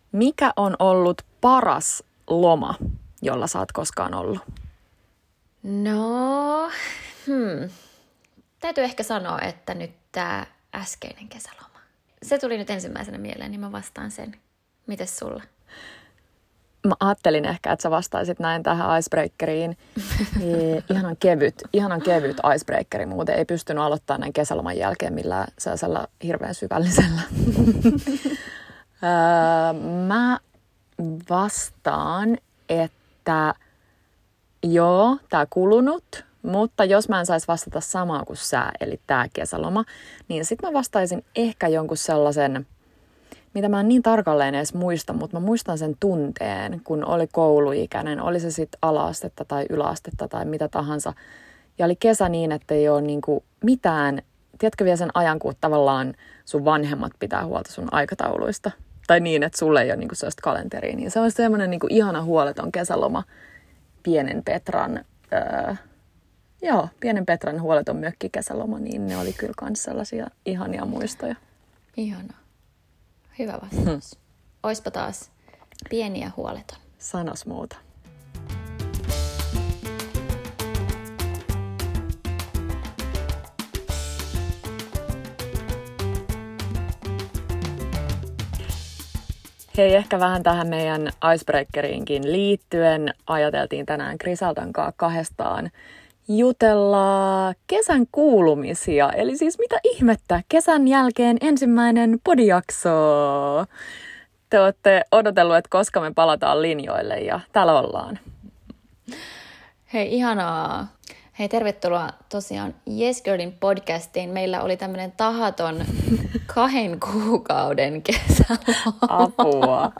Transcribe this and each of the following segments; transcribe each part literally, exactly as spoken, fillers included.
Mikä on ollut paras loma, jolla sä oot koskaan ollut? No, hmm. täytyy ehkä sanoa, että nyt tää äskeinen kesäloma. Se tuli nyt ensimmäisenä mieleen, niin mä vastaan sen. Mites sulla? Mä ajattelin ehkä, että sä vastaisit näin tähän icebreakeriin. ihanan kevyt, ihanan kevyt icebreakeri, muuten ei pystynyt aloittamaan näin kesäloman jälkeen millään sellaisella hirveän syvällisellä. Mä vastaan, että joo, tää kulunut, mutta jos mä en saisi vastata samaa kuin sä, eli tää kesäloma, niin sit mä vastaisin ehkä jonkun sellaisen, mitä mä en niin tarkalleen edes muista, mutta mä muistan sen tunteen, kun oli kouluikäinen, oli se sitten ala-astetta tai yläastetta tai mitä tahansa. Ja oli kesä niin, että ei ole niinku mitään, tiedätkö vielä sen ajan, kun tavallaan sun vanhemmat pitää huolta sun aikatauluista. Tai niin, että sulle ei ole niinku sellaista kalenteria. Niin se on semmoinen niinku ihana huoleton kesäloma pienen Petran, öö, joo, pienen Petran huoleton mökkikesäloma, niin ne oli kyllä myös sellaisia ihania muistoja. Ihana. Hyvä vastaus. Hmm. Oispa taas pieni ja huoleton. Sanos muuta. Hei, ehkä vähän tähän meidän icebreakeriinkin liittyen ajateltiin tänään Grisaldan kanssa kahdestaan jutella kesän kuulumisia. Eli siis mitä ihmettä, kesän jälkeen ensimmäinen podijakso. Te olette odotellut, että koska me palataan linjoille ja täällä ollaan. Hei, ihanaa. Hei, tervetuloa tosiaan Yes Girlin podcastiin. Meillä oli tämmöinen tahaton kahden kuukauden kesäloma. Apua.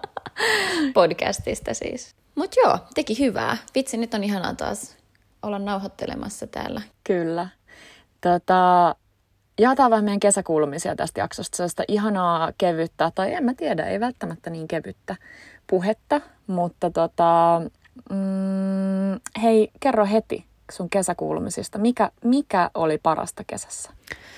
Podcastista siis. Mut joo, teki hyvää. Vitsi, nyt on ihanaa taas olla nauhoittelemassa täällä. Kyllä. Tota, jaetaan vähän meidän kesäkuulumisia tästä jaksosta. Sellaista ihanaa kevyttä, tai en mä tiedä, ei välttämättä niin kevyttä puhetta. Mutta tota, mm, hei, kerro heti sun kesäkuulumisista. Mikä, mikä oli parasta kesässä?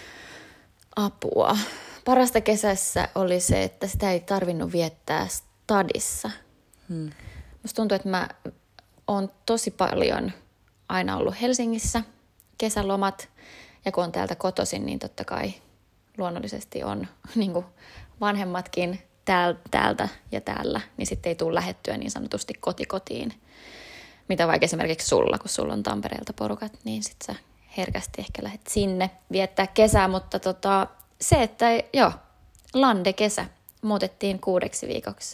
Apua. Parasta kesässä oli se, että sitä ei tarvinnut viettää stadissa. Hmm. Musta tuntuu, että mä oon tosi paljon aina ollut Helsingissä kesälomat. Ja kun on täältä kotoisin, niin totta kai luonnollisesti on niin kuin vanhemmatkin täältä ja täällä. Niin sitten ei tule lähettyä niin sanotusti kotikotiin. Mitä vaikka esimerkiksi sulla, kun sulla on Tampereelta porukat, niin sit sä herkästi ehkä lähdet sinne viettää kesää. Mutta tota, se, että joo, Lande-kesä muutettiin kuudeksi viikoksi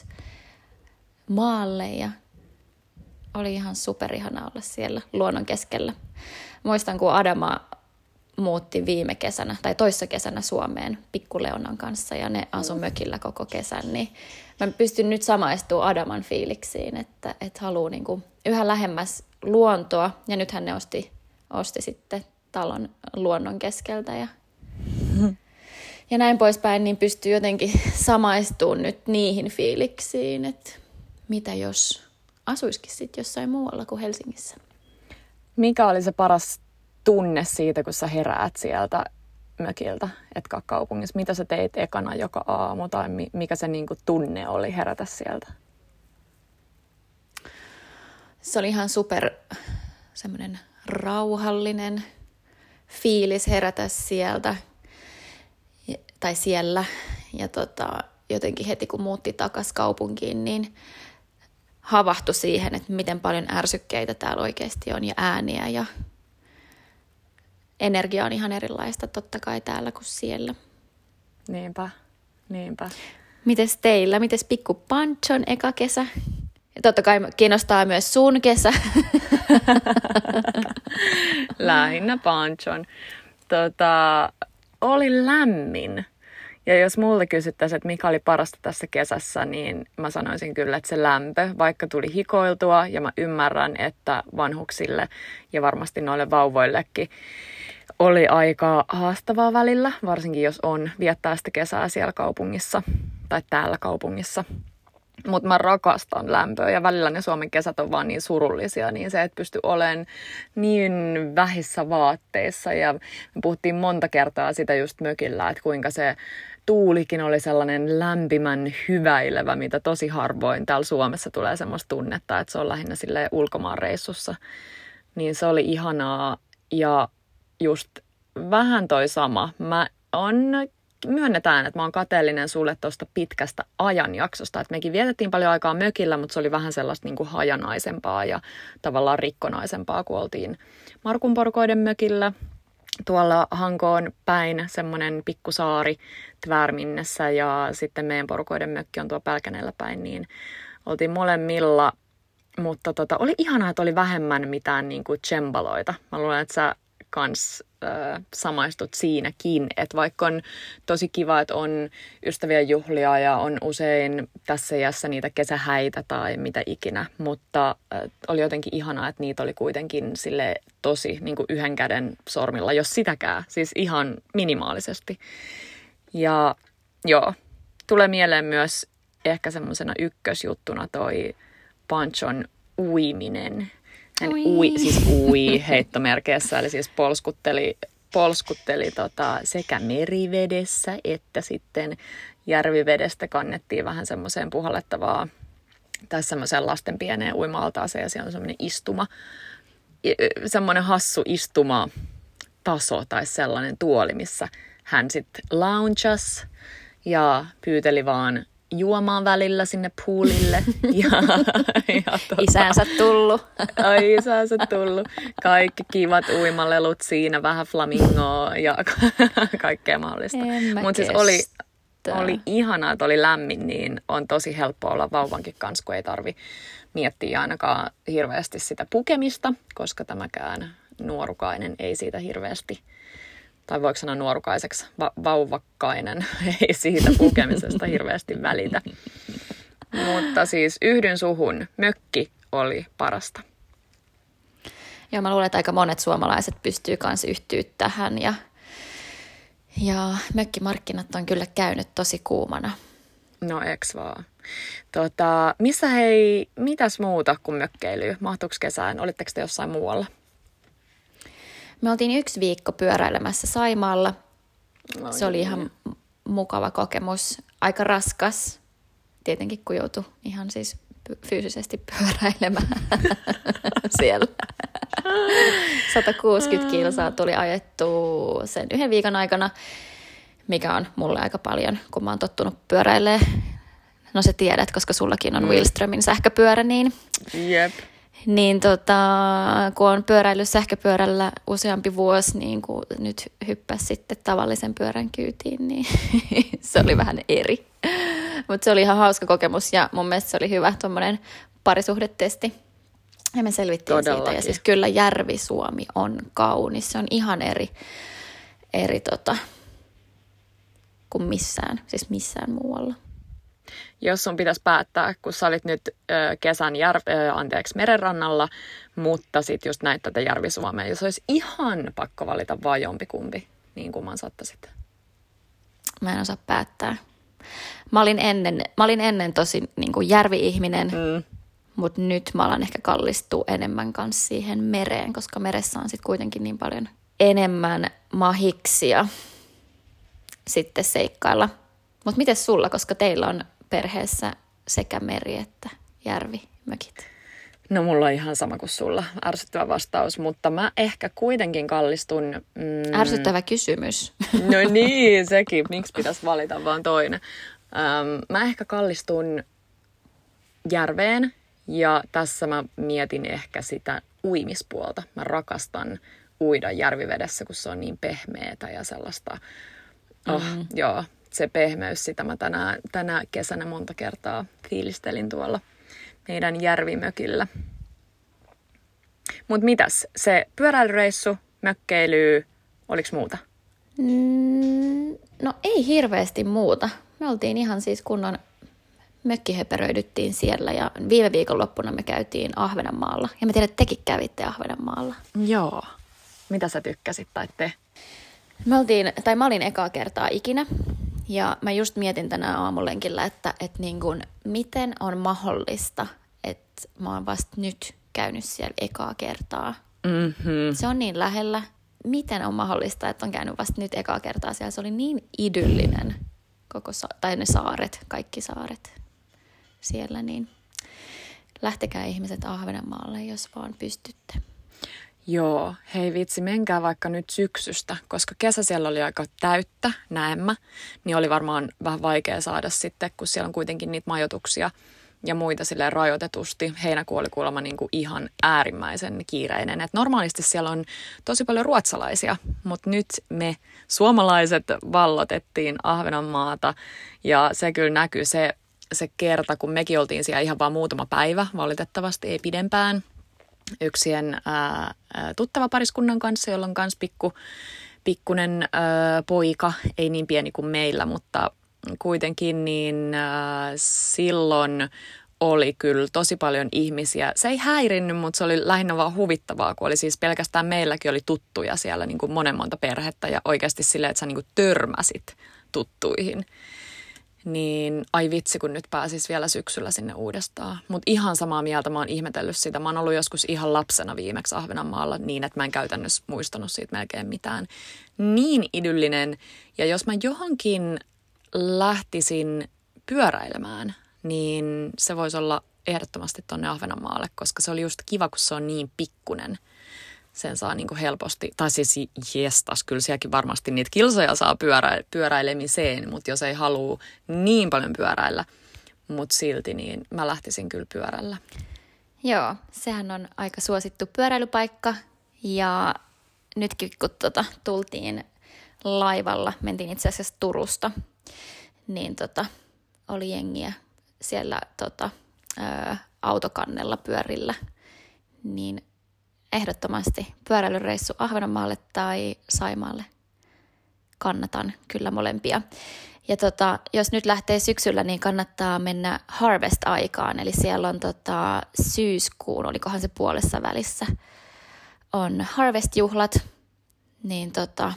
maalle ja oli ihan superihana olla siellä luonnon keskellä. Muistan, kun Adama muutti viime kesänä tai toissa kesänä Suomeen Pikkuleonan kanssa ja ne asui mökillä koko kesän, niin mä pystyn nyt samaistumaan Adaman fiiliksiin, että, että haluaa niinku yhä lähemmäs luontoa ja nythän ne osti, osti sitten talon luonnon keskeltä ja, ja näin poispäin, niin pystyy jotenkin samaistumaan nyt niihin fiiliksiin, että mitä jos asuisikin sitten jossain muualla kuin Helsingissä. Mikä oli se paras tunne siitä, kun sä heräät sieltä mökiltä, etkä kaupungissa? Mitä sä teit ekana joka aamu tai mikä se niinku tunne oli herätä sieltä? Se oli ihan super semmoinen rauhallinen fiilis herätä sieltä tai siellä. Ja tota, jotenkin heti kun muutti takaisin kaupunkiin, niin havahtui siihen, että miten paljon ärsykkeitä täällä oikeasti on ja ääniä ja energia on ihan erilaista totta kai täällä kuin siellä. Niinpä, niinpä. Mites teillä? Mites pikku Panchon eka kesä? Ja totta kai kiinnostaa myös sun kesä. Lähinnä Panchon. Tota, oli lämmin. Ja jos multa kysyttäisiin, että mikä oli parasta tässä kesässä, niin mä sanoisin kyllä, että se lämpö, vaikka tuli hikoiltua ja mä ymmärrän, että vanhuksille ja varmasti noille vauvoillekin oli aika haastavaa välillä, varsinkin jos on viettää sitä kesää siellä kaupungissa tai täällä kaupungissa. Mutta mä rakastan lämpöä ja välillä ne Suomen kesät on vaan niin surullisia, niin se, että pysty olemaan niin vähissä vaatteissa. Ja me puhuttiin monta kertaa sitä just mökillä, että kuinka se tuulikin oli sellainen lämpimän hyväilevä, mitä tosi harvoin täällä Suomessa tulee semmoista tunnetta, että se on lähinnä silleen ulkomaanreissussa. Niin se oli ihanaa ja just vähän toi sama. Mä on, myönnetään, että mä oon kateellinen sulle tuosta pitkästä ajanjaksosta. Että mekin vietettiin paljon aikaa mökillä, mutta se oli vähän sellaista niin kuin hajanaisempaa ja tavallaan rikkonaisempaa, kun oltiin Markun porukoiden mökillä. Tuolla Hankoon päin semmoinen pikkusaari Tvärminnessä ja sitten meidän porukoiden mökki on tuo Pälkänellä päin, niin oltiin molemmilla. Mutta tota, oli ihanaa, että oli vähemmän mitään niin kuin cembaloita. Mä luulen, että sä kans äh, samaistut siinäkin, että vaikka on tosi kiva, että on ystävien juhlia ja on usein tässä iässä niitä kesähäitä tai mitä ikinä, mutta äh, oli jotenkin ihanaa, että niitä oli kuitenkin sille tosi niin kuin yhden käden sormilla, jos sitäkään, siis ihan minimaalisesti. Ja joo, tulee mieleen myös ehkä semmoisena ykkösjuttuna toi Panchon uiminen. Hän ui, siis ui heittomerkeissä, eli siis polskutteli, polskutteli tota, sekä merivedessä että sitten järvivedestä kannettiin vähän semmoiseen puhallettavaa, tai semmoiseen lasten pieneen uima-altaaseen, ja siellä on semmoinen istuma, semmoinen hassu istuma-taso tai sellainen tuoli, missä hän sitten loungas ja pyyteli vaan juomaan välillä sinne poolille. Ja, ja tota, isänsä tullut. Ai isänsä tullut. Kaikki kivat uimalelut siinä, vähän flamingoa ja kaikkea mahdollista. Mutta siis oli, oli ihanaa, että oli lämmin, niin on tosi helppo olla vauvankin kanssa, kun ei tarvi miettiä ainakaan hirveästi sitä pukemista, koska tämäkään nuorukainen ei siitä hirveästi, tai voiko sanoa nuorukaiseksi, va- vauvakkainen ei siitä pukemisesta hirveästi välitä. Mutta siis yhdyn suhun, mökki oli parasta. Joo, mä luulen, että aika monet suomalaiset pystyy myös yhtyä tähän ja, ja mökkimarkkinat on kyllä käynyt tosi kuumana. No eks vaan. Tota, missä hei, mitäs muuta kuin mökkeilyä? Mahtuuko kesään? Olitteko te jossain muualla? Me oltiin yksi viikko pyöräilemässä Saimaalla. No, se oli ihan mukava kokemus. Aika raskas, tietenkin kun joutui ihan siis fyysisesti pyöräilemään siellä. sata kuusikymmentä kilsaa tuli ajettua sen yhden viikon aikana, mikä on mulle aika paljon, kun mä oon tottunut pyöräilemään. No sä tiedät, koska sullakin on mm. Wheelströmin sähköpyörä, niin... Jep. Niin tota, kun on pyöräillyt sähköpyörällä useampi vuosi, niin kun nyt hyppäsi sitten tavallisen pyörän kyytiin, niin se oli vähän eri. Mutta se oli ihan hauska kokemus ja mun mielestä se oli hyvä tuommoinen parisuhdetesti. Ja me selvittiin Todellakin. siitä. Ja siis kyllä Järvi-Suomi on kaunis. Se on ihan eri, eri tota, kuin missään, siis missään muualla. Jos sun pitäisi päättää, kun sä olit nyt ö, kesän jär, ö, anteeksi, merenrannalla, mutta sitten just näit tätä Järvi-Suomea, jos olisi ihan pakko valita vaan jompikumpi, niin kumman saattaisit? Mä en osaa päättää. Mä olin ennen, mä olin ennen tosi niin kuin järvi-ihminen, mm. mutta nyt mä alan ehkä kallistua enemmän kanssa siihen mereen, koska meressä on sitten kuitenkin niin paljon enemmän mahiksia sitten seikkailla. Mutta miten sulla, koska teillä on perheessä sekä meri että järvimökit? No mulla on ihan sama kuin sulla, ärsyttävä vastaus, mutta mä ehkä kuitenkin kallistun... Mm, Ärsyttävä kysymys. No niin, sekin. Miksi pitäisi valita vaan toinen? Ähm, mä ehkä kallistun järveen ja tässä mä mietin ehkä sitä uimispuolta. Mä rakastan uida järvivedessä, kun se on niin pehmeätä ja sellaista... Oh, mm. Joo, se pehmeys, sitä mä tänä, tänä kesänä monta kertaa fiilistelin tuolla meidän järvimökillä. Mut mitäs, se pyöräilyreissu, mökkeily, oliks muuta? Mm, no ei hirveästi muuta. Me oltiin ihan siis kunnon mökkihöperöidyttiin siellä ja viime viikonloppuna me käytiin Ahvenanmaalla. Ja mä tiedän, että tekin kävitte Ahvenanmaalla. Joo. Mitä sä tykkäsit tai te? Me oltiin, tai mä olin ekaa kertaa ikinä. Ja mä just mietin tänään aamulenkillä, että, että niin kun, miten on mahdollista, että mä oon vasta nyt käynyt siellä ekaa kertaa. Mm-hmm. Se on niin lähellä. Miten on mahdollista, että on käynyt vasta nyt ekaa kertaa siellä? Se oli niin idyllinen koko sa- tai ne saaret, kaikki saaret siellä, niin lähtekää ihmiset Ahvenanmaalle, jos vaan pystytte. Joo, hei vitsi, menkää vaikka nyt syksystä, koska kesä siellä oli aika täyttä, näemmä, niin oli varmaan vähän vaikea saada sitten, kun siellä on kuitenkin niitä majoituksia ja muita silleen rajoitetusti. Heinäkuu oli kuulemma niin kuin ihan äärimmäisen kiireinen. Et normaalisti siellä on tosi paljon ruotsalaisia, mutta nyt me suomalaiset vallotettiin Ahvenanmaata ja se kyllä näkyy se, se kerta, kun mekin oltiin siellä ihan vaan muutama päivä, valitettavasti ei pidempään. Yksien ää, tuttava pariskunnan kanssa, jolla on myös pikku, pikkunen ää, poika, ei niin pieni kuin meillä, mutta kuitenkin niin ää, silloin oli kyllä tosi paljon ihmisiä. Se ei häirinnyt, mutta se oli lähinnä vaan huvittavaa, kun oli siis pelkästään meilläkin oli tuttuja siellä niin kuin monen monta perhettä ja oikeasti silleen, että sä niin kuin törmäsit tuttuihin. Niin ai vitsi, kun nyt pääsis vielä syksyllä sinne uudestaan. Mutta ihan samaa mieltä, mä oon ihmetellyt sitä. Mä oon ollut joskus ihan lapsena viimeksi Ahvenanmaalla niin, että mä en käytännössä muistanut siitä melkein mitään. Niin idyllinen. Ja jos mä johonkin lähtisin pyöräilemään, niin se voisi olla ehdottomasti tonne Ahvenanmaalle, koska se oli just kiva, kun se on niin pikkunen. Sen saa niin kuin helposti, tai siis jestas, kyllä sielläkin varmasti niitä kilsoja saa pyörä, pyöräilemiseen, mutta jos ei halua niin paljon pyöräillä, mutta silti niin mä lähtisin kyllä pyörällä. Joo, sehän on aika suosittu pyöräilypaikka ja nytkin kun tota, tultiin laivalla, mentiin itse asiassa Turusta, niin tota, oli jengiä siellä tota, ä, autokannella pyörillä, niin ehdottomasti pyöräilyreissu Ahvenanmaalle tai Saimaalle. Kannatan kyllä molempia. Ja tota, jos nyt lähtee syksyllä, niin kannattaa mennä harvest-aikaan. Eli siellä on tota, syyskuun, olikohan se puolessa välissä, on harvest-juhlat. Niin tota,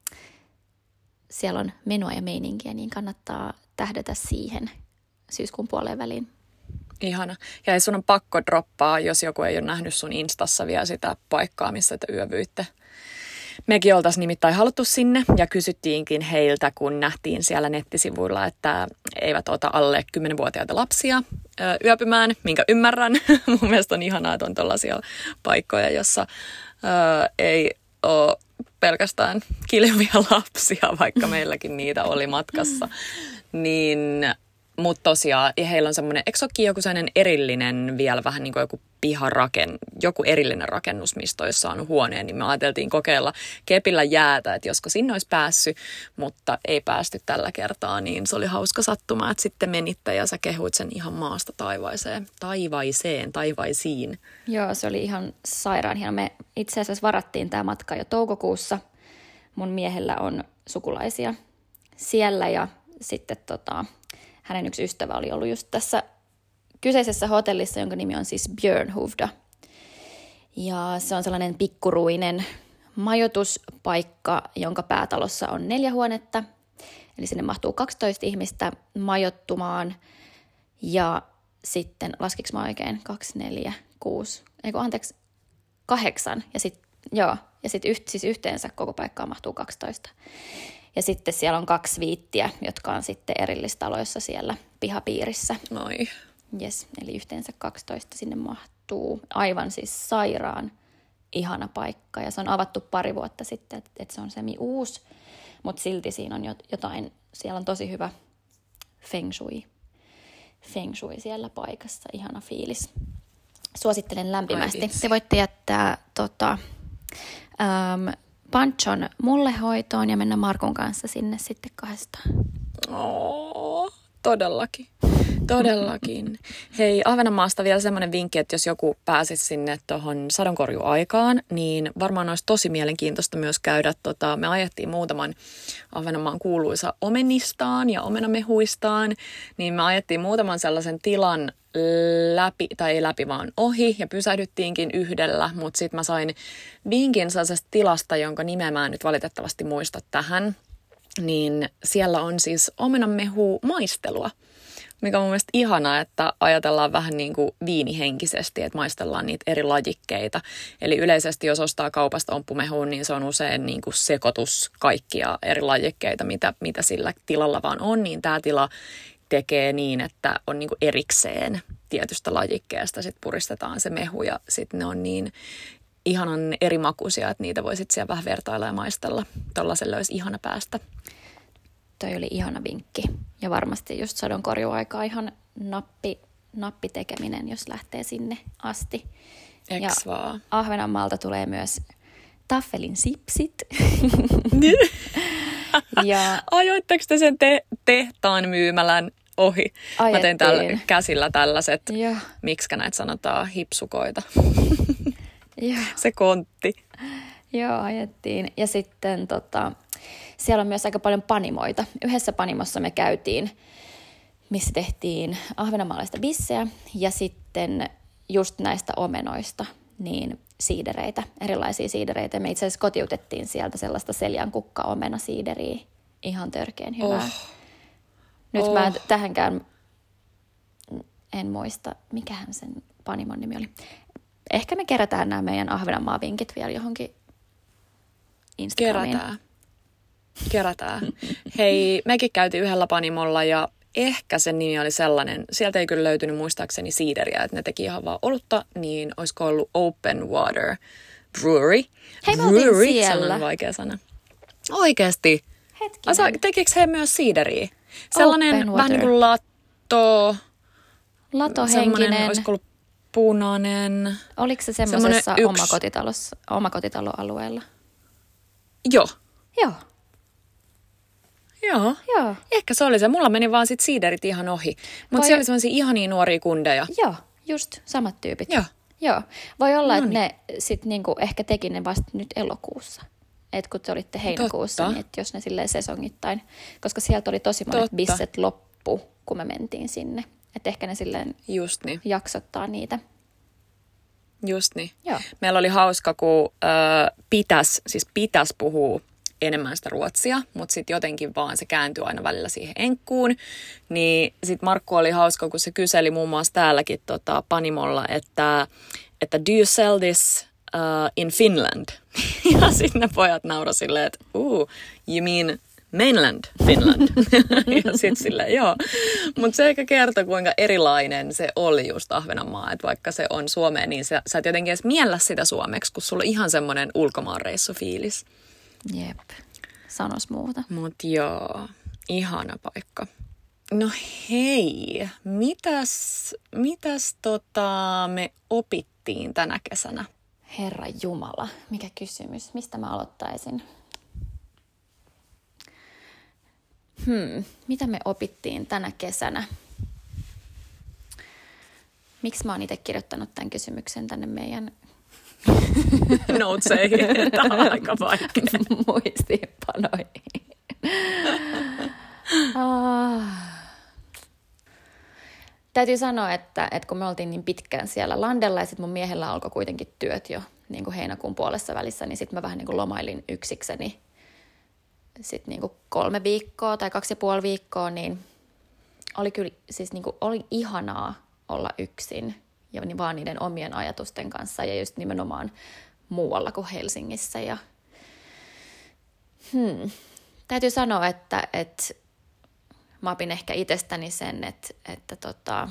siellä on menua ja meininkiä, niin kannattaa tähdätä siihen syyskuun puoleen väliin. Ihana. Ja ei sun on pakko droppaa, jos joku ei ole nähnyt sun Instassa vielä sitä paikkaa, missä te yövyitte. Mekin oltaisiin nimittäin haluttu sinne ja kysyttiinkin heiltä, kun nähtiin siellä nettisivuilla, että eivät ota alle kymmenvuotiaita lapsia ö, yöpymään, minkä ymmärrän. Mun mielestä on ihanaa, että on tollaisia paikkoja, jossa ö, ei ole pelkästään kilvia lapsia, vaikka meilläkin niitä oli matkassa. Niin... Mutta tosiaan, ja heillä on semmoinen, eikö olekin joku sellainen erillinen vielä vähän niin kuin joku piharaken, joku erillinen rakennus, mistä olisi saanut huoneen, niin me ajateltiin kokeilla kepillä jäätä, että josko sinne olisi päässyt, mutta ei päästy tällä kertaa, niin se oli hauska sattuma, että sitten menitte ja sä kehuit sen ihan maasta taivaiseen, taivaiseen, taivaisiin. Joo, se oli ihan sairaan hieno. Me itse asiassa varattiin tämä matka jo toukokuussa. Mun miehellä on sukulaisia siellä ja sitten tota... hänen yksi ystävä oli ollut just tässä kyseisessä hotellissa, jonka nimi on siis Björnhuvda. Ja se on sellainen pikkuruinen majoituspaikka, jonka päätalossa on neljä huonetta. Eli sinne mahtuu kaksitoista ihmistä majoittumaan. Ja sitten, laskiko mä oikein, kaksi, neljä, kuusi, eikö anteeksi, kahdeksan. Ja sitten, joo, ja sitten yht, siis yhteensä koko paikkaan mahtuu kaksitoista. Ja sitten siellä on kaksi viittiä, jotka on sitten erillistaloissa siellä pihapiirissä. Noi. Yes, eli yhteensä kaksitoista sinne mahtuu. Aivan siis sairaan ihana paikka. Ja se on avattu pari vuotta sitten, että et se on semi-uusi. Mutta silti siinä on jotain, siellä on tosi hyvä feng shui. Feng shui siellä paikassa, ihana fiilis. Suosittelen lämpimästi. Te voitte jättää tota... Um, Panchon mulle hoitoon ja mennä Markun kanssa sinne sitten kahdestaan. Oh, todellakin. Todellakin. Hei, Ahvenanmaasta vielä semmoinen vinkki, että jos joku pääsisi sinne tuohon sadonkorjuaikaan, niin varmaan olisi tosi mielenkiintoista myös käydä. Tota, me ajettiin muutaman Ahvenanmaan kuuluisa omenistaan ja omenamehuistaan, niin me ajettiin muutaman sellaisen tilan läpi, tai ei läpi vaan ohi, ja pysähdyttiinkin yhdellä, mutta sitten mä sain vinkin sellaisesta tilasta, jonka nimeä mä en nyt valitettavasti muista tähän, niin siellä on siis omenanmehu maistelua. mikä on mun mielestä ihanaa, että ajatellaan vähän niin kuin viinihenkisesti, että maistellaan niitä eri lajikkeita. Eli yleisesti, jos ostaa kaupasta omppumehuun, niin se on usein niin kuin sekoitus kaikkia eri lajikkeita, mitä, mitä sillä tilalla vaan on. Niin tämä tila tekee niin, että on niin kuin erikseen tietystä lajikkeesta, sitten puristetaan se mehu ja sitten ne on niin ihanan eri makuisia, että niitä voi sitten siellä vähän vertailla ja maistella. Tuollaiselle olisi ihana päästä. Toi oli ihana vinkki. Ja varmasti just sadonkorjuaikaa ihan nappi, nappitekeminen, jos lähtee sinne asti. Eks ja vaan? Ahvenanmaalta tulee myös taffelin sipsit. ja ajoitteko te sen te- tehtaan myymälän ohi? Ajettiin. Mä tein tällä käsillä tällaiset, ja. miksikä näitä sanotaan, hipsukoita. ja. Se kontti. Joo, ajettiin. Ja sitten tota, siellä on myös aika paljon panimoita. Yhdessä panimossa me käytiin, missä tehtiin ahvenanmaalaista bisseä ja sitten just näistä omenoista, niin siidereitä, erilaisia siidereitä. Me itse asiassa kotiutettiin sieltä sellaista seljan kukka-omena-siideriä. Ihan törkeän hyvää. Oh. Nyt oh. mä tähänkään en muista, mikähän sen panimon nimi oli. Ehkä me kerätään nämä meidän Ahvenanmaa-vinkit vielä johonkin Instagramiin. Kerätään. Kerätään. Hei, mekin käytiin yhdellä panimolla ja ehkä sen nimi oli sellainen, sieltä ei kyllä löytynyt muistaakseni siideriä, että ne teki ihan vaan olutta, niin olisiko ollut Open Water Brewery. Hei, me oltiin Brewery, siellä. sellainen vaikea sana. Oikeesti. Hetkinen. Asa, tekikö he myös siideriä? Sellainen vähän niin kuin latto. Latohenkinen. Olisiko ollut punainen. Oliko se semmoisessa omakotitalossa, omakotitaloalueella? Joo. Joo. Joo. Joo. Ehkä se oli se. Mulla meni vaan sit siiderit ihan ohi. Mutta siellä oli sellaisia ihania nuoria kundeja. Joo, just samat tyypit. Joo. Joo. Voi olla, Noniin. että ne sit niinku ehkä teki ne vasta nyt elokuussa. Että kun te olitte heinäkuussa, Totta. niin että jos ne silleen sesongittain. Koska sieltä oli tosi monet Totta. bisset loppu, kun me mentiin sinne. Että ehkä ne silleen Just niin. jaksottaa niitä. Just niin. Joo. Meillä oli hauska, kun äh, pitäisi, siis pitäisi puhua enemmän sitä ruotsia, mutta sitten jotenkin vaan se kääntyi aina välillä siihen enkkuun. Niin sitten Markku oli hauska, kun se kyseli muun muassa täälläkin tota, panimolla, että, että do you sell this uh, in Finland? Ja sitten ne pojat nauroi silleen, että uh, you mean mainland Finland. Ja sitten silleen, joo. Mutta se ehkä kertoi, kuinka erilainen se oli just Ahvenanmaa. Että vaikka se on Suomeen, niin sä, sä et jotenkin edes miellä sitä suomeksi, kun sulla on ihan semmoinen ulkomaanreissufiilis. Jep, sanos muuta. Mut joo, ihana paikka. No hei, mitäs, mitäs tota me opittiin tänä kesänä? Herra Jumala, mikä kysymys? Mistä mä aloittaisin? Hmm, mitä me opittiin tänä kesänä? Miksi mä oon itse kirjoittanut tämän kysymyksen tänne meidän Noteseihin, tämä on aika vaikea. muistiinpanoihin. ah. Täytyy sanoa, että, että kun me oltiin niin pitkään siellä landella ja sitten mun miehellä alkoi kuitenkin työt jo niin kuin heinäkuun puolessa välissä, niin sitten mä vähän niin kuin lomailin yksikseni sitten niin kuin kolme viikkoa tai kaksi ja puoli viikkoa, niin oli kyllä siis niin kuin, oli ihanaa olla yksin ja niin vaan niiden omien ajatusten kanssa ja just nimenomaan muualla kuin Helsingissä. Ja, hmm, täytyy sanoa, että, että mä opin ehkä itsestäni sen, että, että tota,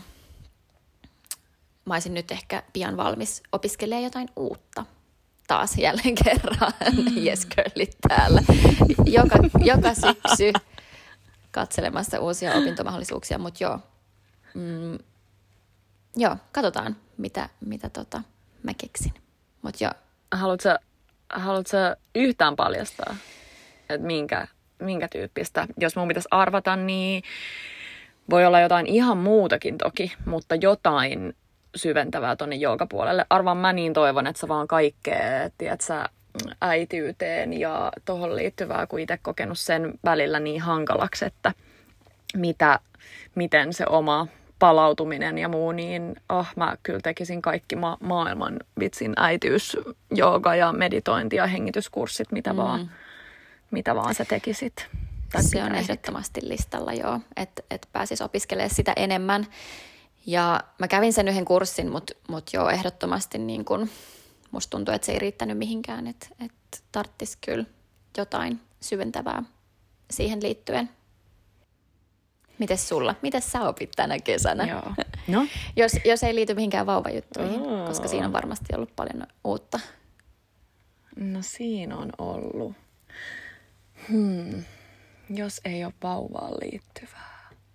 mä olisin nyt ehkä pian valmis opiskelemaan jotain uutta. Taas jälleen kerran, mm. yes girlit täällä, joka, joka syksy katselemassa uusia opintomahdollisuuksia, mutta joo, mm, joo, katsotaan, mitä, mitä tota, mä keksin. Mut joo. Haluatko, haluatko yhtään paljastaa, että minkä, minkä tyyppistä? Jos mun pitäisi arvata, niin voi olla jotain ihan muutakin toki, mutta jotain syventävää tonne joogapuolelle. Arvaan mä niin toivon, että sä vaan kaikkea, tiedät sä, äitiyteen ja tohon liittyvää, kun itse kokenut sen välillä niin hankalaksi, että mitä, miten se oma palautuminen ja muu, niin oh, mä kyllä tekisin kaikki ma- maailman vitsin äitiys, jooga ja meditointi ja hengityskurssit, mitä, mm. vaan, mitä vaan sä tekisit. Tai se on ehdottomasti listalla, joo, että et pääsisi opiskelemaan sitä enemmän. Ja mä kävin sen yhden kurssin, mutta mut joo, ehdottomasti niin kun, musta tuntuu, että se ei riittänyt mihinkään, että et tarttisi kyllä jotain syventävää siihen liittyen. Mites sulla? Mites sä opit tänä kesänä? Joo. No? jos, jos ei liity mihinkään vauvajuttuihin, oh. koska siinä on varmasti ollut paljon uutta. No siinä on ollut. Hmm. Jos ei ole vauvaan liittyvää.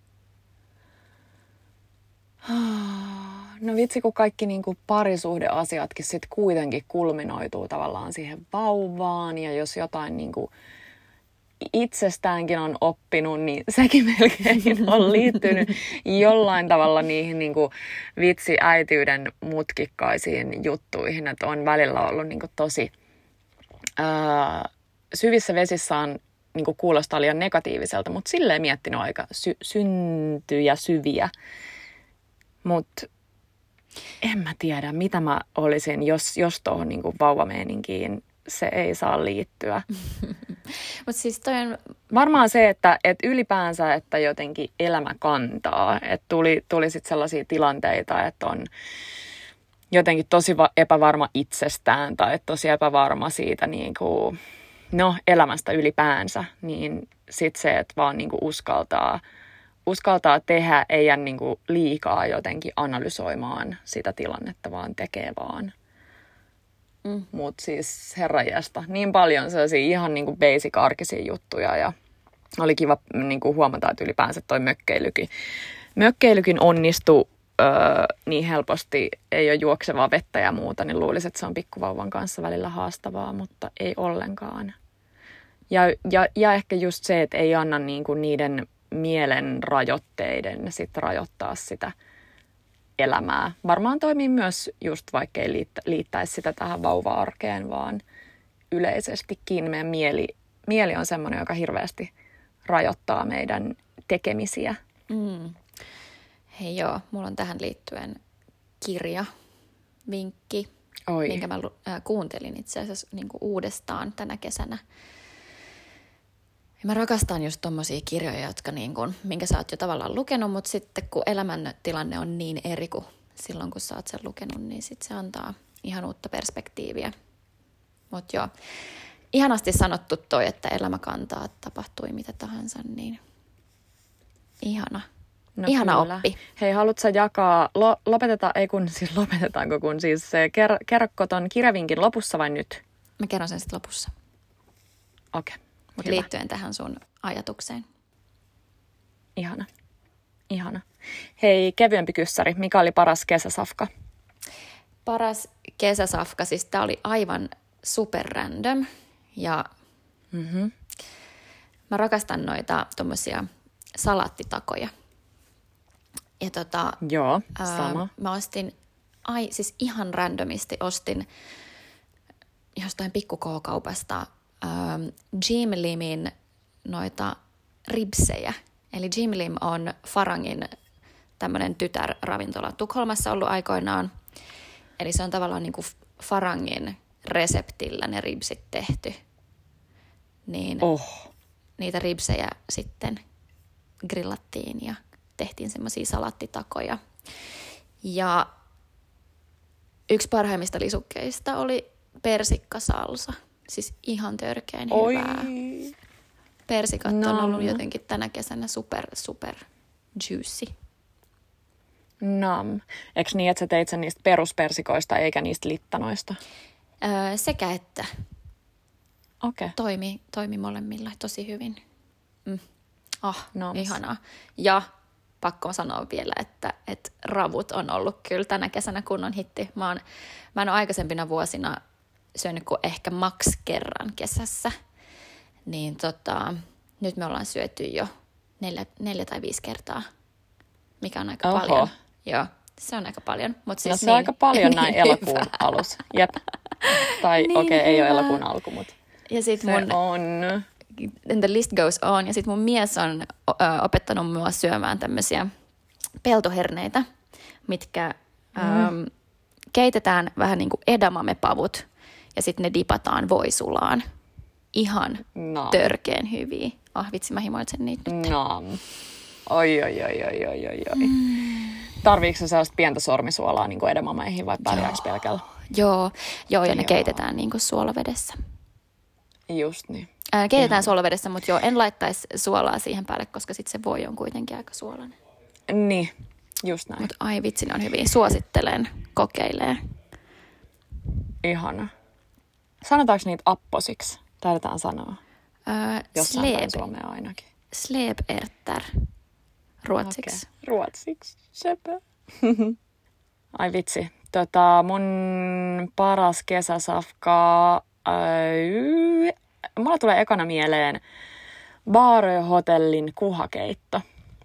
No vitsi, kun kaikki niinku parisuhdeasiatkin sit kuitenkin kulminoituu tavallaan siihen vauvaan. Ja jos jotain niinku itsestäänkin on oppinut, niin sekin melkein on liittynyt jollain tavalla niihin niinku vitsi äitiyden mutkikkaisiin juttuihin. Että on välillä ollut niinku tosi ää, syvissä vesissä on niinku kuulostaa liian negatiiviselta, mutta silleen miettinyt aika sy- syntyjä syviä. Mutta en mä tiedä, mitä mä olisin, jos, jos tuohon niinku vauvameeninkiin se ei saa liittyä. Mut siis toi on... Varmaan se, että et ylipäänsä, että jotenkin elämä kantaa. Että tuli, tuli sitten sellaisia tilanteita, että on jotenkin tosi va- epävarma itsestään tai tosi epävarma siitä niinku, no, elämästä ylipäänsä. Niin sitten se, että vaan niinku uskaltaa... Uskaltaa tehdä, ei jää niinku liikaa jotenkin analysoimaan sitä tilannetta, vaan tekee vaan. Mm. Mutta siis herranjestas, niin paljon sellaisia ihan niinku basic-arkisia juttuja. Ja oli kiva niinku huomata, että ylipäänsä toi mökkeilykin, mökkeilykin onnistui öö, niin helposti. Ei ole juoksevaa vettä ja muuta, niin luulisin, että se on pikkuvauvan kanssa välillä haastavaa, mutta ei ollenkaan. Ja, ja, ja ehkä just se, että ei anna niinku niiden... mielen rajoitteiden sit rajoittaa sitä elämää. Varmaan toimii myös just vaikka ei liittä, liittäisi sitä tähän vauva-arkeen, vaan yleisestikin meidän mieli, mieli on semmoinen, joka hirveästi rajoittaa meidän tekemisiä. Mm. Hei joo, mulla on tähän liittyen kirja, vinkki, Oi. minkä mä äh, kuuntelin itse asiassa niin kuin uudestaan tänä kesänä. Mä rakastan just tommosia kirjoja, jotka niin kun, minkä sä oot jo tavallaan lukenut, mutta sitten kun elämäntilanne on niin eri kuin silloin, kun sä oot sen lukenut, niin sit se antaa ihan uutta perspektiiviä. Mut joo, ihanasti sanottu toi, että elämä kantaa, että tapahtui mitä tahansa, niin ihana. No ihana kyllä. Oppi. Hei, haluatko sä jakaa, lo, lopetetaan, ei kun siis lopetetaanko, kun siis ker, kerrokko ton kirjavinkin lopussa vai nyt? Mä kerron sen sitten lopussa. Okei. Okay. Mutta liittyen tähän sun ajatukseen. Ihana. Ihana. Hei, kevyempi kyssäri. Mikä oli paras kesäsafka? Paras kesäsafka, siis tää oli aivan super random. Ja mm-hmm. mä rakastan noita tommosia salaattitakoja. Ja tota, joo, sama. Ää, mä ostin, ai, siis ihan randomisti ostin jostain pikku K-kaupasta Ähm, Jim Limin noita ribsejä. Eli Jim Lim on Farangin tämmöinen tytärravintola Tukholmassa ollut aikoinaan. Eli se on tavallaan niin kuin Farangin reseptillä ne ribsit tehty. Niin oh. niitä ribsejä sitten grillattiin ja tehtiin semmoisia salattitakoja. Ja yksi parhaimmista lisukkeista oli persikkasalsa. Siis ihan törkeän Oi. hyvää. Persikat no. on ollut jotenkin tänä kesänä super, super juicy. Nam. Eikö niin, että sä teit sen niistä peruspersikoista eikä niistä littanoista? Öö, sekä että. Okei. Okay. Toimi, toimi molemmilla tosi hyvin. Mm. Ah, Nams. Ihanaa. Ja pakko sanoa vielä, että, että ravut on ollut kyllä tänä kesänä kunnon hitti. Mä, oon, mä en ole aikaisempina vuosina syönyt kuin ehkä maks kerran kesässä, niin tota, nyt me ollaan syöty jo neljä, neljä tai viisi kertaa, mikä on aika Oho. paljon. Joo, se on aika paljon. Mut siis no se niin, on aika paljon näin niin elokuun hyvä. Alus. Jep. Tai niin okei, okay, ei ole hyvä. elokuun alku, mutta ja sit se mun, on. And the list goes on. Ja sitten mun mies on ö, opettanut mua syömään tämmöisiä peltoherneitä, mitkä mm. äm, keitetään vähän niin kuin edamamepavut ja sitten ne dipataan voisulaan. Ihan no. törkeen hyviä. Ah vitsi, mä himoitsen niitä nyt. No. Oi, oi, oi, oi, oi, oi, oi. Mm. Tarviiko se sellaista pientä sormisuolaa niin kuin edamameihin vai pärjääkö pelkällä? Joo, joo, ja ne Joo. keitetään niin kuin suolavedessä. Just niin. Ää, keitetään Ihan. suolavedessä, mutta joo, en laittaisi suolaa siihen päälle, koska sitten se voi on kuitenkin aika suolainen. Niin, just näin. Mutta ai vitsi, ne on hyvin. Suosittelen, kokeilee. Ihana. Sanotaanko niitä apposiksi? Taidetaan sanoa. Öö, Jossain päin Suomea ainakin. Sleepärtar. Ruotsiksi. Okay. Ruotsiksi. Sepä. Ai vitsi. Tota, mun paras kesäsafka... Öö, mulla tulee ekana mieleen Baarö-hotellin kuhakeitto.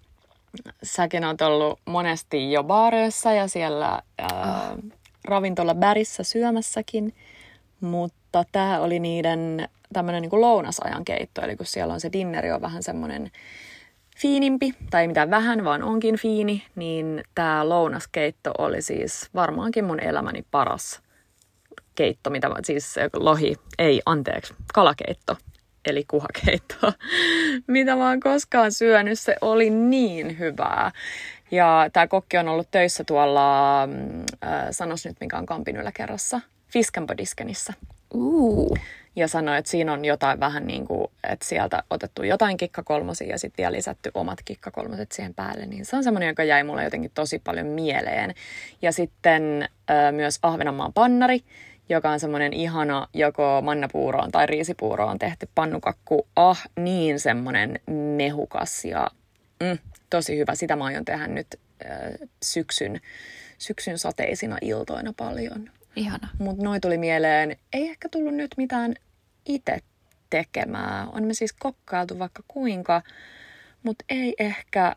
Säkin oot ollut monesti jo Baarössä ja siellä öö, oh. ravintola Bärissä syömässäkin. Mutta tää oli niiden tämmönen niinku lounasajan keitto. Eli kun siellä on se dinneri on vähän semmonen fiinimpi, tai mitä vähän, vaan onkin fiini, niin tämä lounaskeitto oli siis varmaankin mun elämäni paras keitto, mitä mä, siis lohi, ei anteeksi, kalakeitto, eli kuhakeitto, mitä mä oon koskaan syönyt, se oli niin hyvää. Ja tämä kokki on ollut töissä tuolla, äh, sanos nyt mikä on Kampin yläkerrassa, Fisk and Bodyskenissä. Uh. Ja sanoi, että siinä on jotain vähän niin kuin, että sieltä otettu jotain kikkakolmosia ja sitten vielä lisätty omat kikkakolmoset siihen päälle. Niin se on semmoinen, joka jäi mulle jotenkin tosi paljon mieleen. Ja sitten äh, myös Ahvenanmaan pannari, joka on semmoinen ihana joko mannapuuroon tai riisipuuroon tehty pannukakku. Ah, niin semmoinen mehukas ja mm, tosi hyvä. Sitä mä aion tehdä nyt äh, syksyn, syksyn sateisina iltoina paljon. Ihana. Mutta noi tuli mieleen, ei ehkä tullut nyt mitään itse tekemään. On me siis kokkailtu vaikka kuinka, mutta ei ehkä...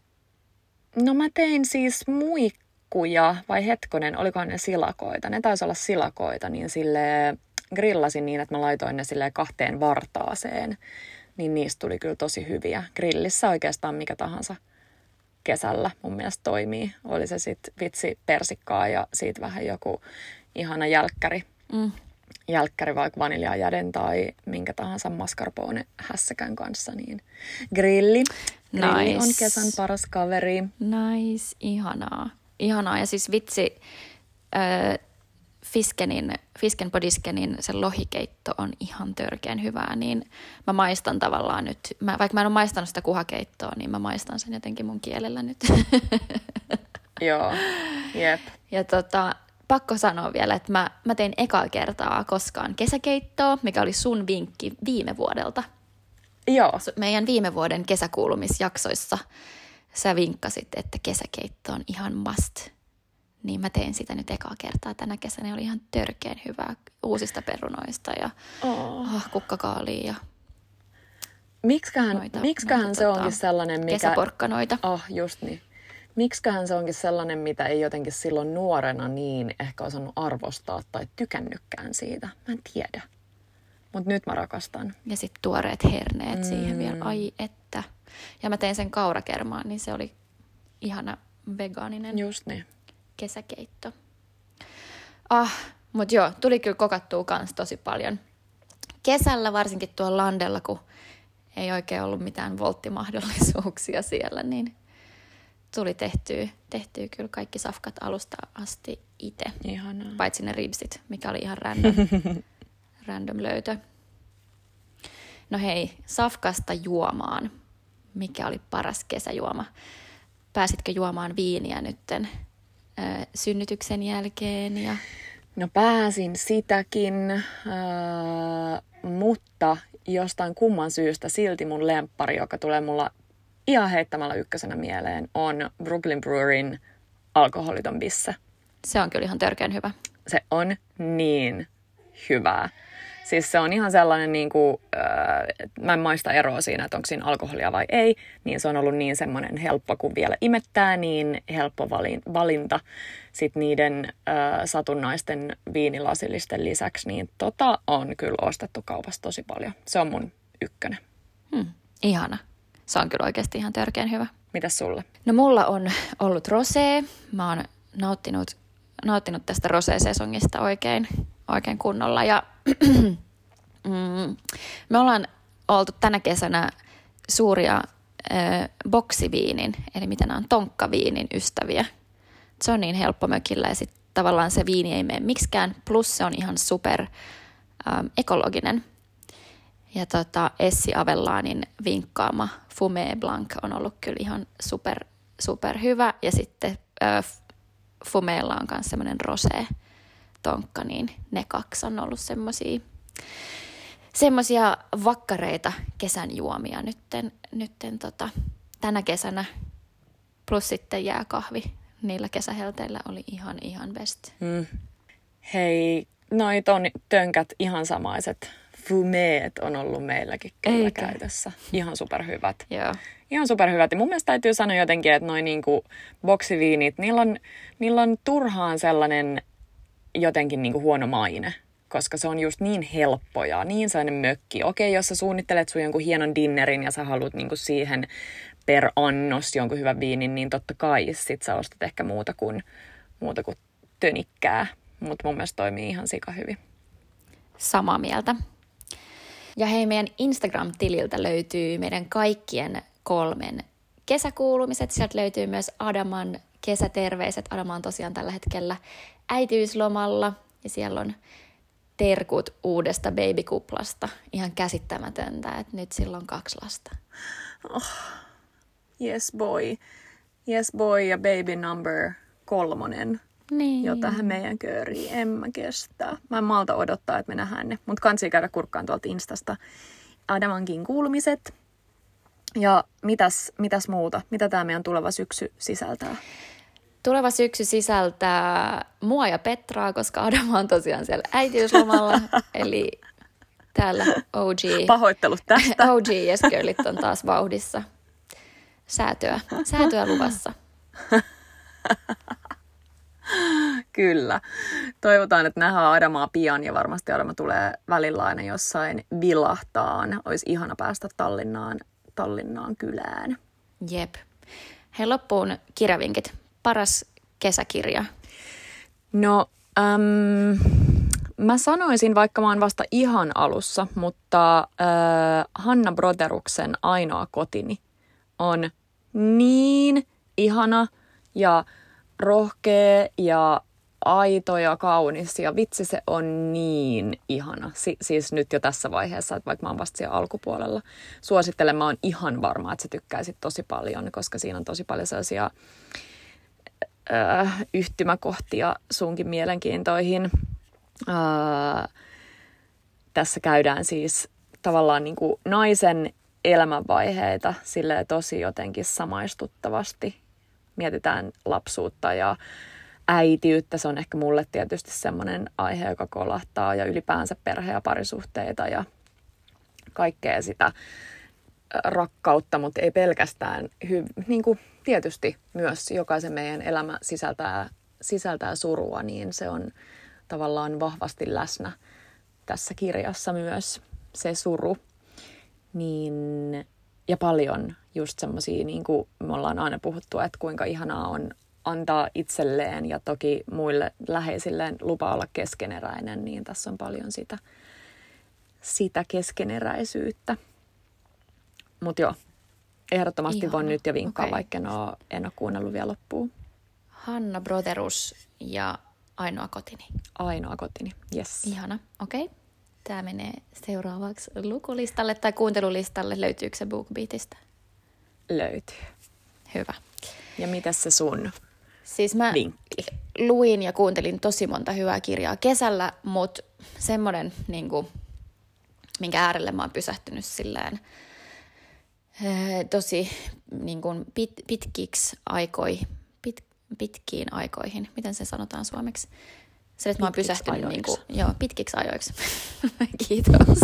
No mä tein siis muikkuja, vai hetkonen, olikohan ne silakoita? Ne taisi olla silakoita, niin sille grillasin niin, että mä laitoin ne sille kahteen vartaaseen. Niin niistä tuli kyllä tosi hyviä. Grillissä oikeastaan mikä tahansa kesällä mun mielestä toimii. Oli se sitten vitsi persikkaa ja siitä vähän joku... ihana jälkkäri. Mm. Jälkkäri vaikka vaniljajäden tai minkä tahansa mascarpone hässäkän kanssa. Niin grilli. Grilli nice. On kesän paras kaveri. Nice. Ihanaa. Ihanaa. Ja siis vitsi, äh, Fiskenin, Fisken Bodyskenin se lohikeitto on ihan törkeän hyvää. Niin mä maistan tavallaan nyt, mä, vaikka mä en ole maistanut sitä kuhakeittoa, niin mä maistan sen jotenkin mun kielellä nyt. Joo. Jep. Ja tota... Pakko sanoa vielä, että mä, mä tein ekaa kertaa koskaan kesäkeittoa, mikä oli sun vinkki viime vuodelta. Joo. Meidän viime vuoden kesäkuulumisjaksoissa sä vinkkasit, että kesäkeitto on ihan must. Niin mä tein sitä nyt ekaa kertaa tänä kesänä. Oli ihan törkeän hyvää uusista perunoista ja oh. Oh, kukkakaalia ja Miksiköhän, noita, miksiköhän noita, se tota, onkin sellainen, mikä... kesäporkkanoita. Oh, just niin. Miksiköhän se onkin sellainen, mitä ei jotenkin silloin nuorena niin ehkä osannut arvostaa tai tykännykkään siitä. Mä en tiedä. Mutta nyt mä rakastan. Ja sitten tuoreet herneet mm. siihen vielä. Ai että. Ja mä tein sen kaurakermaan, niin se oli ihana vegaaninen Just niin. kesäkeitto. Ah, mut joo, tuli kyllä kokattua kans tosi paljon. Kesällä varsinkin tuolla landella, kun ei oikein ollut mitään volttimahdollisuuksia siellä, niin... tuli tehtyä, tehtyä kyllä kaikki safkat alusta asti itse. Ihanaa. Paitsi ne ribsit, mikä oli ihan random, random löytö. No hei, safkasta juomaan. Mikä oli paras kesäjuoma? Pääsitkö juomaan viiniä nytten äh, synnytyksen jälkeen? Ja... No pääsin sitäkin, äh, mutta jostain kumman syystä silti mun lemppari, joka tulee mulla ihan heittämällä ykkösenä mieleen, on Brooklyn Brewerin alkoholiton bisse. Se on kyllä ihan törkeän hyvä. Se on niin hyvää. Siis se on ihan sellainen, niin kuin, äh, mä en maista eroa siinä, että onko siinä alkoholia vai ei, niin se on ollut niin semmoinen helppo, kun vielä imettää, niin helppo valinta sitten niiden äh, satunnaisten viinilasillisten lisäksi, niin tota on kyllä ostettu kaupasta tosi paljon. Se on mun ykkönen. Hmm, ihana. Se on kyllä oikeasti ihan törkeän hyvä. Mitäs sulle? No mulla on ollut rosé. Mä oon nauttinut, nauttinut tästä rosé-sesongista oikein, oikein kunnolla. Ja mm, me ollaan oltu tänä kesänä suuria äh, boksiviinin, eli mitä nämä on, tonkkaviinin ystäviä. Se on niin helppo mökillä ja sitten tavallaan se viini ei mene miksikään, plus se on ihan super ähm, ekologinen. Ja tota, Essi Avellaanin vinkkaama Fumé Blanc on ollut kyllä ihan super, super hyvä. Ja sitten äh, Fumeella on myös semmoinen rosé tonkka, niin ne kaksi on ollut semmoisia semmoisia vakkareita kesän juomia nytten, nytten tota, tänä kesänä. Plus sitten jääkahvi. Niillä kesähelteillä oli ihan, ihan best. Mm. Hei, noit on tönkät ihan samaiset. Fumeet on ollut meilläkin kyllä Eikä. käytössä. Ihan superhyvät. Joo. Ihan superhyvät. Ja mun mielestä täytyy sanoa jotenkin, että noin niinku boksiviinit, niillä on, niillä on turhaan sellainen jotenkin niinku huono maine. Koska se on just niin helppo ja niin sellainen mökki. Okei, jos sä suunnittelet sun jonkun hienon dinnerin ja sä haluat niinku siihen per annos jonkun hyvän viinin, niin totta kai sit sä ostat ehkä muuta kuin, muuta kuin tönikkää. Mutta mun mielestä toimii ihan sika hyvin. Samaa mieltä. Ja hei, meidän Instagram-tililtä löytyy meidän kaikkien kolmen kesäkuulumiset. Sieltä löytyy myös Adaman kesäterveiset. Adama on tosiaan tällä hetkellä äitiyslomalla ja siellä on terkut uudesta babykuplasta. Ihan käsittämätöntä, että nyt sillä on kaksi lasta. Oh, yes boy. Yes boy ja baby number kolmonen. Niin. Jo tähän meidän kööriin. En mä kestä. Mä en malta odottaa, että me nähdään ne. Mutta kansi käydä kurkkaan tuolta Instasta. Adamankin kuulumiset. Ja mitäs, mitäs muuta? Mitä tää meidän tuleva syksy sisältää? Tuleva syksy sisältää mua ja Petraa, koska Adama on tosiaan siellä äitiyslomalla. Eli täällä O G. Pahoittelut tästä. O G Yes Girlit on taas vauhdissa. Säätöä. Säätöä luvassa. Kyllä. Toivotaan, että nähdään Adamaa pian ja varmasti Adama tulee välillä aina jossain vilahtaan. Olisi ihana päästä Tallinnaan, Tallinnaan kylään. Jep. Hei, loppuun kirjavinkit. Paras kesäkirja. No, äm, mä sanoisin, vaikka mä oon vasta ihan alussa, mutta äh, Hanna Broderuksen Ainoa kotini on niin ihana ja rohkea ja aito ja kaunis ja vitsi se on niin ihana. Si- siis nyt jo tässä vaiheessa, että vaikka mä oon vasta siellä alkupuolella. Suosittelen, mä oon ihan varma, että sä tykkäisit tosi paljon, koska siinä on tosi paljon sellaisia äh, yhtymäkohtia sunkin mielenkiintoihin. Äh, tässä käydään siis tavallaan niin kuin naisen elämänvaiheita silleen tosi jotenkin samaistuttavasti. Mietitään lapsuutta ja äitiyttä. Se on ehkä mulle tietysti semmoinen aihe, joka kolahtaa ja ylipäänsä perhe- ja parisuhteita ja kaikkea sitä rakkautta, mutta ei pelkästään. Hy- niin kuin tietysti myös jokaisen meidän elämä sisältää, sisältää surua, niin se on tavallaan vahvasti läsnä tässä kirjassa myös se suru. Niin, ja paljon just semmoisia, niin kuin me ollaan aina puhuttu, että kuinka ihanaa on antaa itselleen ja toki muille läheisilleen lupa olla keskeneräinen, niin tässä on paljon sitä, sitä keskeneräisyyttä. Mutta joo, ehdottomasti Ihana. Voin nyt jo vinkkaa, okay. Vaikka en ole, en ole kuunnellut vielä loppuun. Hanna Broderus ja Ainoa kotini. Ainoa kotini, yes. Ihana, okei. Okay. Tämä menee seuraavaksi lukulistalle tai kuuntelulistalle. Löytyykö se BookBeatista? Löytyy. Hyvä. Ja mitäs se sun siis mä vinkki? Luin ja kuuntelin tosi monta hyvää kirjaa kesällä, mutta semmoinen, niin kuin, minkä äärelle mä oon pysähtynyt silleen, tosi niin kuin pit, pitkiksi aikoihin, pit, pitkiin aikoihin. Miten se sanotaan suomeksi? Se, että mä oon pysähtynyt niin kuin, joo, pitkiksi ajoiksi. Kiitos.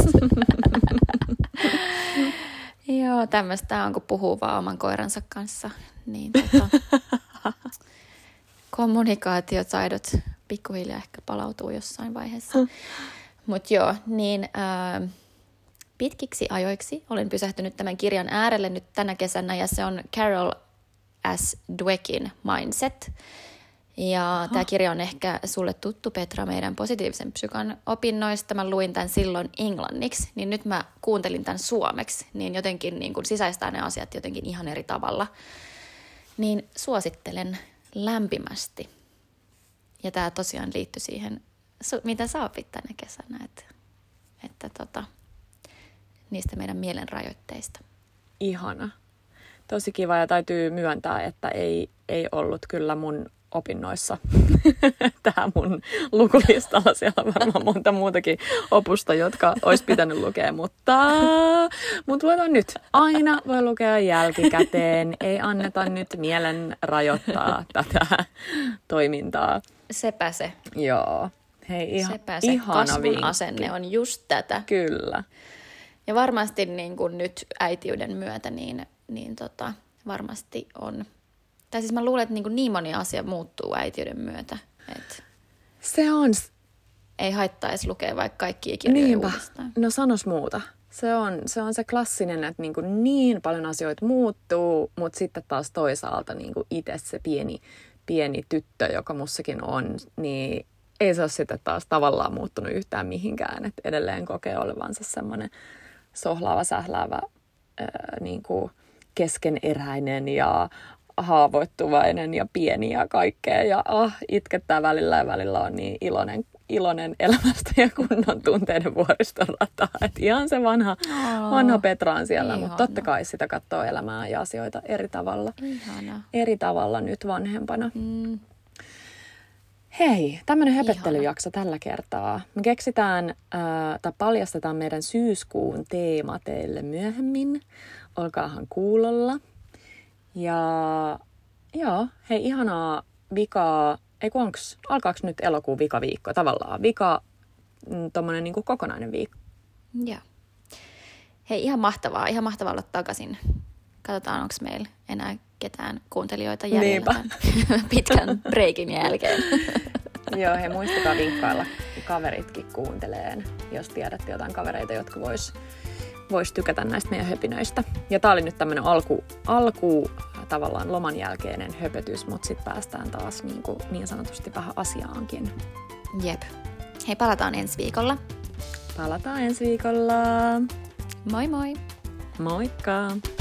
Joo, tämmöistä on, kun puhuu vaan oman koiransa kanssa. Niin, tota, kommunikaatiotaidot pikkuhiljaa ehkä palautuu jossain vaiheessa. Mutta joo, niin ää, pitkiksi ajoiksi olen pysähtynyt tämän kirjan äärelle nyt tänä kesänä, ja se on Carol S. Dweckin Mindset. Ja tämä kirja on ehkä sulle tuttu, Petra, meidän positiivisen psykan opinnoista. Mä luin tämän silloin englanniksi, niin nyt mä kuuntelin tämän suomeksi, niin jotenkin niin kun sisäistää ne asiat jotenkin ihan eri tavalla. Niin suosittelen lämpimästi. Ja tämä tosiaan liittyy siihen, mitä sä opit tänä kesänä, että, että tota, niistä meidän mielen rajoitteista. Ihana. Tosi kiva ja täytyy myöntää, että ei, ei ollut kyllä mun opinnoissa tähän mun lukulistalla. Siellä on varmaan monta muutakin opusta, jotka olisi pitänyt lukea, mutta mut luetaan nyt. Aina voi lukea jälkikäteen. Ei anneta nyt mielen rajoittaa tätä toimintaa. Sepä se. Joo. Hei, ihan, Sepä se. ihana Kasvun vinkki. asenne on just tätä. Kyllä. Ja varmasti niin kuin nyt äitiyden myötä, niin, niin tota, varmasti on... Tai siis mä luulen, että niin, niin moni asia muuttuu äitiyden myötä. Että se on... ei haittaisi lukea vaikka kaikki kirjoja Niinpä. uudestaan. No sanos muuta. Se on se, on se klassinen, että niin, kuin niin paljon asioita muuttuu, mutta sitten taas toisaalta niin kuin itse se pieni, pieni tyttö, joka mussakin on, niin ei se ole sitten taas tavallaan muuttunut yhtään mihinkään. Että edelleen kokee olevansa semmoinen sohlaava, sähläävä, ää, niin kuin keskeneräinen ja haavoittuvainen ja pieni ja kaikkea. Ja ah, itkettää välillä ja välillä on niin iloinen, iloinen elämästä ja kunnon tunteiden vuoristorataa. Että ihan se vanha, oh, vanha Petra on siellä, mutta totta kai sitä katsoo elämää ja asioita eri tavalla. Ihana. Eri tavalla nyt vanhempana. Mm. Hei, tämmöinen höpöttelyjakso tällä kertaa. Me keksitään äh, tai paljastetaan meidän syyskuun teema teille myöhemmin. Olkaahan kuulolla. Ja joo, hei, ihanaa vikaa, ei kun onks, alkaaks nyt elokuun vikaviikko tavallaan, vika, mm, tommonen niinku kokonainen viikko. Joo. Hei, ihan mahtavaa, ihan mahtavaa olla takaisin. Katsotaan, onko meillä enää ketään kuuntelijoita jäljellä tämän pitkän breikin jälkeen. Joo, hei, muistakaa vinkkailla, kaveritkin kuunteleen, jos tiedätte jotain kavereita, jotka vois, vois tykätä näistä meidän höpinöistä. Ja tää oli nyt tämmönen alku, alku tavallaan loman jälkeinen höpötys, mutta sitten päästään taas niin, kuin, niin sanotusti vähän asiaankin. Jep. Hei, palataan ensi viikolla. Palataan ensi viikolla. Moi moi! Moikka!